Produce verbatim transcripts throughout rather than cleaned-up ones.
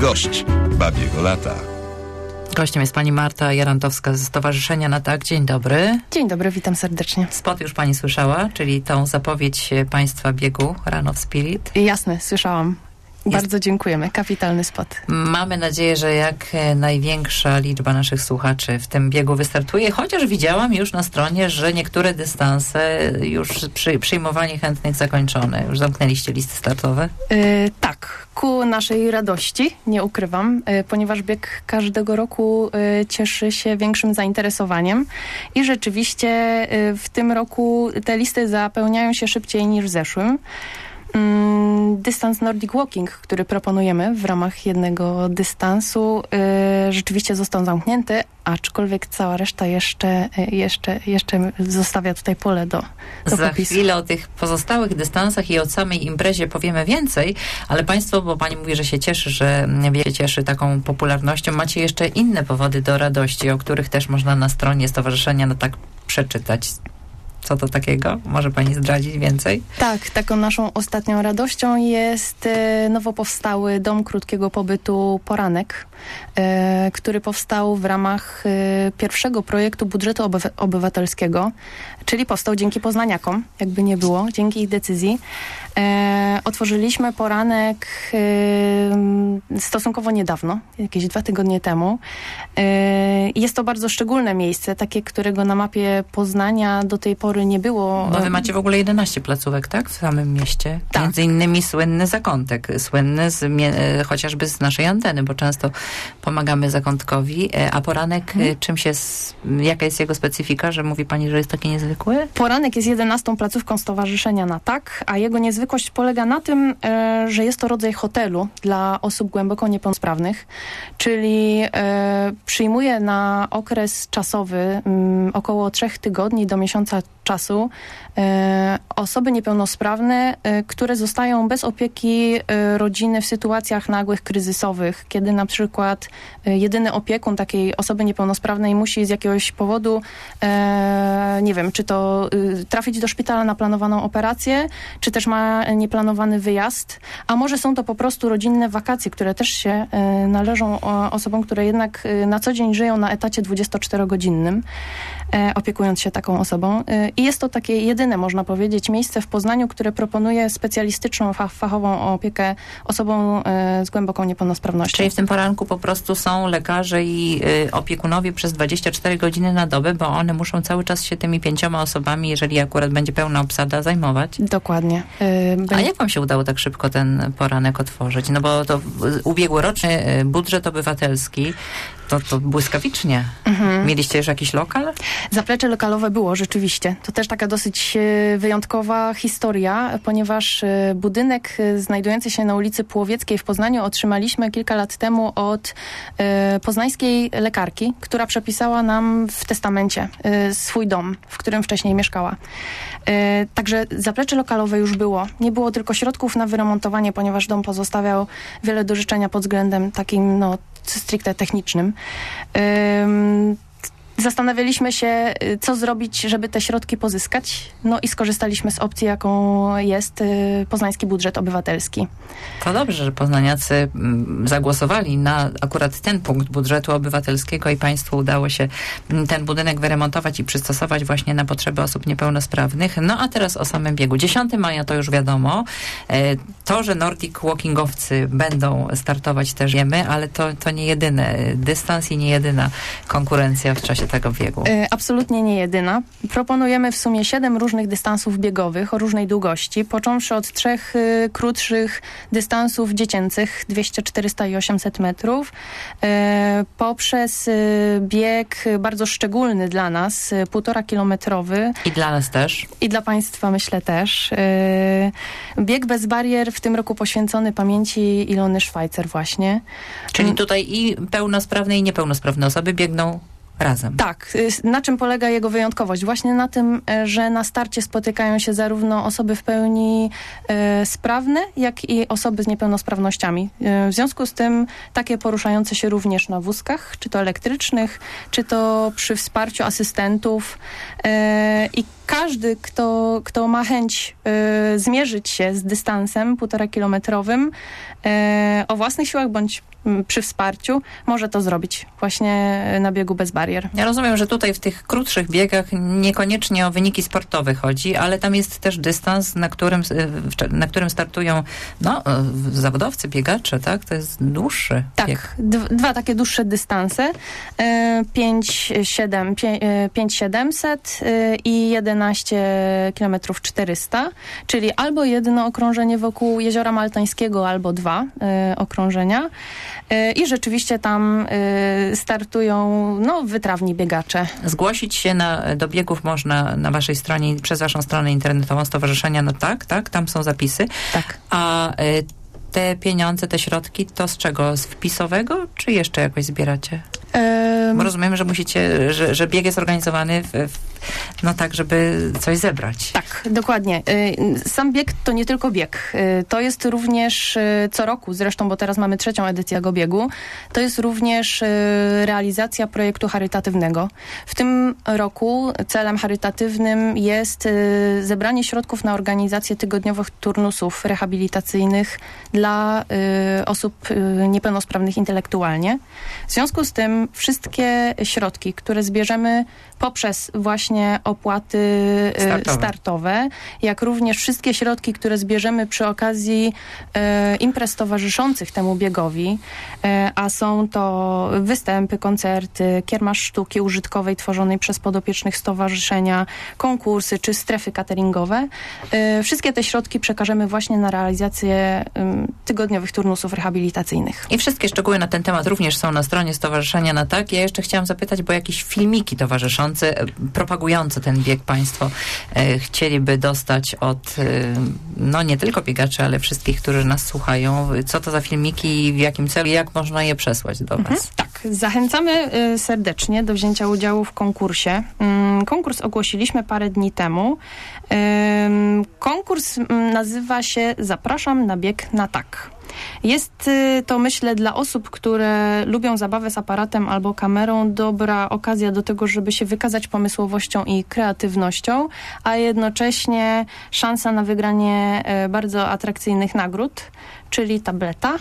Gość Babiego Lata. Gościem jest pani Marta Jarantowska ze Stowarzyszenia Na Tak. Dzień dobry. Dzień dobry, witam serdecznie. Spot już pani słyszała, czyli tą zapowiedź państwa biegu Run of Spirit? Jasne, słyszałam. Jest. Bardzo dziękujemy. Kapitalny spot. Mamy nadzieję, że jak największa liczba naszych słuchaczy w tym biegu wystartuje, chociaż widziałam już na stronie, że niektóre dystanse już przy, przyjmowanie chętnych zakończone. Już zamknęliście listy startowe? Yy, tak, ku naszej radości, nie ukrywam, yy, ponieważ bieg każdego roku yy, cieszy się większym zainteresowaniem i rzeczywiście yy, w tym roku te listy zapełniają się szybciej niż w zeszłym. Dystans Nordic Walking, który proponujemy w ramach jednego dystansu, yy, rzeczywiście został zamknięty, aczkolwiek cała reszta jeszcze, jeszcze, jeszcze zostawia tutaj pole do, do Za popisu. chwilę o tych pozostałych dystansach i o samej imprezie powiemy więcej, ale państwo, bo pani mówi, że się cieszy, że się cieszy taką popularnością, macie jeszcze inne powody do radości, o których też można na stronie Stowarzyszenia Na Tak przeczytać. Co to takiego? Może pani zdradzić więcej? Tak, taką naszą ostatnią radością jest e, nowo powstały Dom Krótkiego Pobytu Poranek, e, który powstał w ramach e, pierwszego projektu budżetu obyw- obywatelskiego, czyli powstał dzięki poznaniakom, jakby nie było, dzięki ich decyzji. E, otworzyliśmy poranek e, stosunkowo niedawno, jakieś dwa tygodnie temu. E, jest to bardzo szczególne miejsce, takie, którego na mapie Poznania do tej pory nie było. Bo wy macie w ogóle jedenaście placówek, tak? W samym mieście. Tak. Między innymi słynny Zakątek. Słynny z, mie- chociażby z naszej anteny, bo często pomagamy Zakątkowi. A poranek, hmm. czym się, jaka jest jego specyfika, że mówi pani, że jest taki niezwykły? Poranek jest jedenastą placówką Stowarzyszenia Na Tak, a jego niezwykłość polega na tym, e, że jest to rodzaj hotelu dla osób głęboko niepełnosprawnych, czyli e, przyjmuje na okres czasowy m, około trzech tygodni do miesiąca czasu e, osoby niepełnosprawne, e, które zostają bez opieki e, rodziny w sytuacjach nagłych, kryzysowych, kiedy na przykład e, jedyny opiekun takiej osoby niepełnosprawnej musi z jakiegoś powodu, e, nie wiem, czy to e, trafić do szpitala na planowaną operację, czy też ma nieplanowany wyjazd, a może są to po prostu rodzinne wakacje, które też się e, należą o, osobom, które jednak e, na co dzień żyją na etacie dwudziestoczterogodzinnym, e, opiekując się taką osobą. E, I jest to takie jedyne, można powiedzieć, miejsce w Poznaniu, które proponuje specjalistyczną, fach, fachową opiekę osobom e, z głęboką niepełnosprawnością. Czyli w tym poranku po prostu są lekarze i y, opiekunowie przez dwadzieścia cztery godziny na dobę, bo one muszą cały czas się tymi pięcioma osobami, jeżeli akurat będzie pełna obsada, zajmować. Dokładnie. E, A jak wam się udało tak szybko ten poranek otworzyć? No bo to ubiegłoroczny budżet obywatelski to, to błyskawicznie. Mhm. Mieliście już jakiś lokal? Zaplecze lokalowe było, rzeczywiście. To też taka dosyć wyjątkowa historia, ponieważ budynek znajdujący się na ulicy Płowieckiej w Poznaniu otrzymaliśmy kilka lat temu od e, poznańskiej lekarki, która przepisała nam w testamencie e, swój dom, w którym wcześniej mieszkała. E, także zaplecze lokalowe już było. Nie było tylko środków na wyremontowanie, ponieważ dom pozostawiał wiele do życzenia pod względem takim, no, stricte technicznym. Ym, Zastanawialiśmy się, co zrobić, żeby te środki pozyskać. No i skorzystaliśmy z opcji, jaką jest y, poznański budżet obywatelski. To dobrze, że poznaniacy zagłosowali na akurat ten punkt budżetu obywatelskiego i państwu udało się ten budynek wyremontować i przystosować właśnie na potrzeby osób niepełnosprawnych. No a teraz o samym biegu. dziesiątego maja to już wiadomo. To, że Nordic Walkingowcy będą startować, też wiemy, ale to, to nie jedyny dystans i nie jedyna konkurencja w czasie tego biegu. Absolutnie nie jedyna. Proponujemy w sumie siedem różnych dystansów biegowych o różnej długości, począwszy od trzech y, krótszych dystansów dziecięcych, dwieście, czterysta i osiemset metrów, y, poprzez y, bieg bardzo szczególny dla nas, y, półtora kilometrowy. I dla nas też. I dla państwa, myślę, też. Y, bieg bez barier w tym roku poświęcony pamięci Ilony Szwajcer właśnie. Czyli tutaj i pełnosprawne, i niepełnosprawne osoby biegną razem. Tak. Na czym polega jego wyjątkowość? Właśnie na tym, że na starcie spotykają się zarówno osoby w pełni e, sprawne, jak i osoby z niepełnosprawnościami. E, w związku z tym takie poruszające się również na wózkach, czy to elektrycznych, czy to przy wsparciu asystentów. E, I każdy, kto, kto ma chęć y, zmierzyć się z dystansem półtora kilometrowym y, o własnych siłach bądź y, przy wsparciu, może to zrobić właśnie na biegu bez barier. Ja rozumiem, że tutaj w tych krótszych biegach niekoniecznie o wyniki sportowe chodzi, ale tam jest też dystans, na którym, na którym startują no, zawodowcy, biegacze, tak? To jest dłuższy tak, bieg. D- dwa takie dłuższe dystanse. pięć siedemset i jedenaście kilometrów czterysta, czyli albo jedno okrążenie wokół Jeziora Maltańskiego, albo dwa y, okrążenia. Y, I rzeczywiście tam y, startują no, wytrawni biegacze. Zgłosić się na, do biegów można na waszej stronie, przez waszą stronę internetową Stowarzyszenia, no tak, tak, tam są zapisy. Tak. A y, te pieniądze, te środki, to z czego? Z wpisowego, czy jeszcze jakoś zbieracie? Um, Bo rozumiem, że musicie, że, że bieg jest organizowany w, w, no tak, żeby coś zebrać. Tak, dokładnie. Sam bieg to nie tylko bieg. To jest również co roku, zresztą, bo teraz mamy trzecią edycję tego biegu, to jest również realizacja projektu charytatywnego. W tym roku celem charytatywnym jest zebranie środków na organizację tygodniowych turnusów rehabilitacyjnych dla osób niepełnosprawnych intelektualnie. W związku z tym wszystkie środki, które zbierzemy poprzez właśnie opłaty startowe, startowe jak również wszystkie środki, które zbierzemy przy okazji e, imprez towarzyszących temu biegowi, e, a są to występy, koncerty, kiermasz sztuki użytkowej tworzonej przez podopiecznych stowarzyszenia, konkursy czy strefy cateringowe. E, wszystkie te środki przekażemy właśnie na realizację e, tygodniowych turnusów rehabilitacyjnych. I wszystkie szczegóły na ten temat również są na stronie Stowarzyszenia na tak. Ja jeszcze chciałam zapytać, bo jakieś filmiki towarzyszące, propagujące ten bieg państwo e, chcieliby dostać od e, no nie tylko biegaczy, ale wszystkich, którzy nas słuchają. Co to za filmiki i w jakim celu, jak można je przesłać do mhm, was? Tak, zachęcamy y, serdecznie do wzięcia udziału w konkursie. Ym, konkurs ogłosiliśmy parę dni temu. Ym, konkurs ym, nazywa się Zapraszam na bieg na tak. Jest to, myślę, dla osób, które lubią zabawę z aparatem albo kamerą, dobra okazja do tego, żeby się wykazać pomysłowością i kreatywnością, a jednocześnie szansa na wygranie bardzo atrakcyjnych nagród, czyli tableta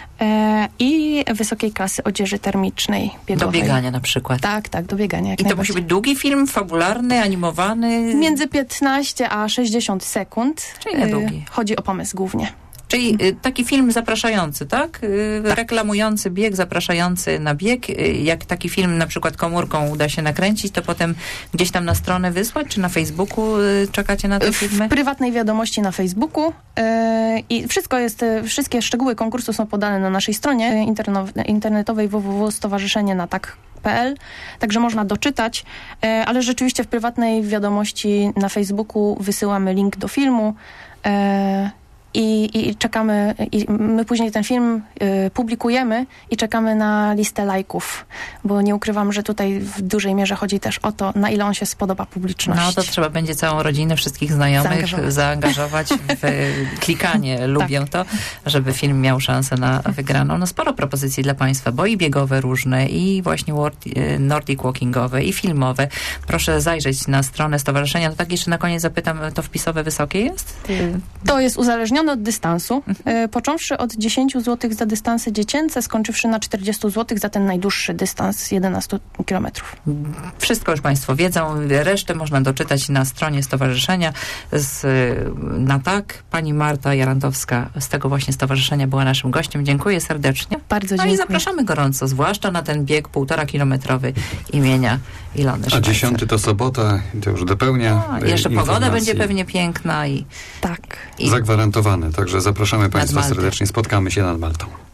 i wysokiej klasy odzieży termicznej biegowej. Do biegania na przykład. Tak, tak, do biegania. Jak I to musi być długi film, fabularny, animowany? Między piętnaście a sześćdziesiąt sekund. Czyli niedługi. Chodzi o pomysł głównie. Czyli y, taki film zapraszający, tak? Y, tak? Reklamujący bieg, zapraszający na bieg. Y, jak taki film na przykład komórką uda się nakręcić, to potem gdzieś tam na stronę wysłać, czy na Facebooku y, czekacie na te filmy? W prywatnej wiadomości na Facebooku y, i wszystko jest, y, wszystkie szczegóły konkursu są podane na naszej stronie interno- internetowej w w w kropka stowarzyszenie na tak kropka p l, także można doczytać, y, ale rzeczywiście w prywatnej wiadomości na Facebooku wysyłamy link do filmu, y, I, i czekamy, i my później ten film y, publikujemy i czekamy na listę lajków, bo nie ukrywam, że tutaj w dużej mierze chodzi też o to, na ile on się spodoba publiczności. No to trzeba będzie całą rodzinę, wszystkich znajomych zaangażować, zaangażować w klikanie, lubię tak. to, żeby film miał szansę na wygraną. No sporo propozycji dla państwa, bo i biegowe różne, i właśnie Nordic walkingowe, i filmowe. Proszę zajrzeć na stronę stowarzyszenia. To tak jeszcze na koniec zapytam, to wpisowe wysokie jest? To jest uzależnione od dystansu, mhm. począwszy od dziesięć złotych za dystanse dziecięce, skończywszy na czterdzieści złotych za ten najdłuższy dystans jedenaście kilometrów. Wszystko już państwo wiedzą, resztę można doczytać na stronie stowarzyszenia z, na tak. Pani Marta Jarantowska z tego właśnie stowarzyszenia była naszym gościem. Dziękuję serdecznie. Bardzo no dziękuję. I zapraszamy gorąco, zwłaszcza na ten bieg półtora kilometrowy imienia Ilony Szwajcar. A dziesiąty to sobota, to już dopełnia. No, jeszcze pogoda będzie pewnie piękna i tak. I zagwarantowane, także zapraszamy państwa serdecznie. Spotkamy się nad Maltą.